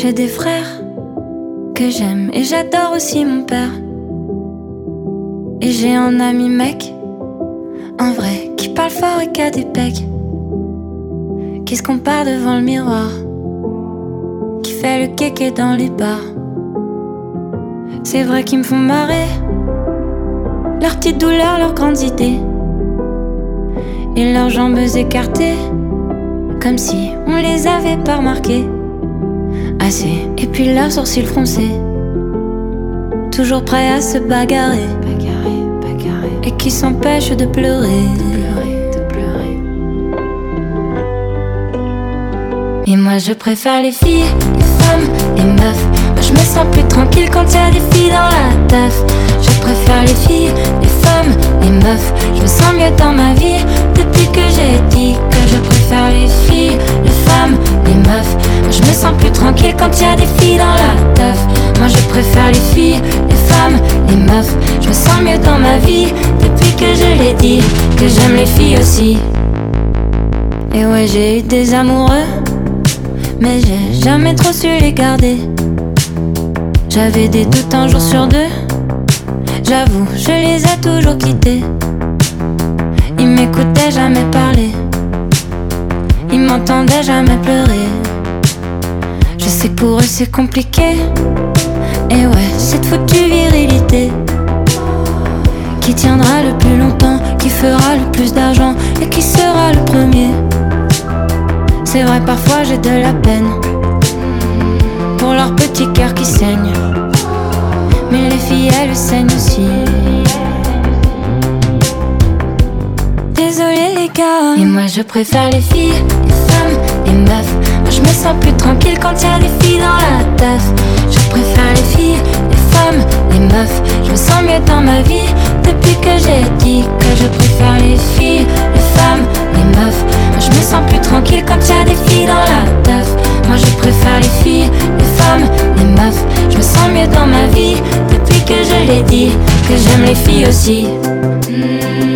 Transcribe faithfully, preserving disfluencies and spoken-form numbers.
J'ai des frères que j'aime et j'adore aussi mon père. Et j'ai un ami mec, un vrai, qui parle fort et qui a des pecs, qui se compare devant le miroir, qui fait le kéké dans les bars. C'est vrai qu'ils me font marrer, leurs petites douleurs, leurs grandes idées, et leurs jambes écartées, comme si on les avait pas remarquées assez. Et puis leurs sourcils froncés, toujours prêts à se bagarrer, bagarrer, bagarrer, et qui s'empêchent de pleurer, de pleurer, de pleurer. Et moi je préfère les filles, les femmes, les meufs. Moi je me sens plus tranquille quand y a des filles dans la teuf. Je préfère les filles, les femmes, les meufs. Je me sens mieux dans ma vie depuis que j'ai dit que je préfère les filles, les femmes, les meufs. Moi je me sens plus tranquille quand y a des filles dans la teuf. Moi je préfère les filles, les femmes, les meufs. Je me sens mieux dans ma vie depuis que je l'ai dit que j'aime les filles aussi. Et ouais, j'ai eu des amoureux, mais j'ai jamais trop su les garder. J'avais des doutes un jour sur deux, j'avoue, je les ai toujours quittés. Ils m'écoutaient jamais parler, ils m'entendaient jamais pleurer. Je sais que pour eux c'est compliqué, et ouais, cette foutue virilité qui tiendra le plus longtemps, qui fera le plus d'argent et qui sera le premier. C'est vrai, parfois j'ai de la peine pour leur petit cœur qui saigne, mais les filles elles saignent aussi. Désolé les gars. Et moi je préfère les filles, les femmes, les meufs. Moi je me sens plus tranquille quand y a des filles dans la teuf. Je préfère les filles, les femmes, les meufs. Je me sens mieux dans ma vie depuis que j'ai dit que je préfère les filles, les femmes, les meufs. Moi je me sens plus tranquille quand y a des filles dans la teuf. Moi je préfère les filles, les femmes, les meufs. Je me sens mieux dans ma vie depuis que je l'ai dit que j'aime les filles aussi. Mmh.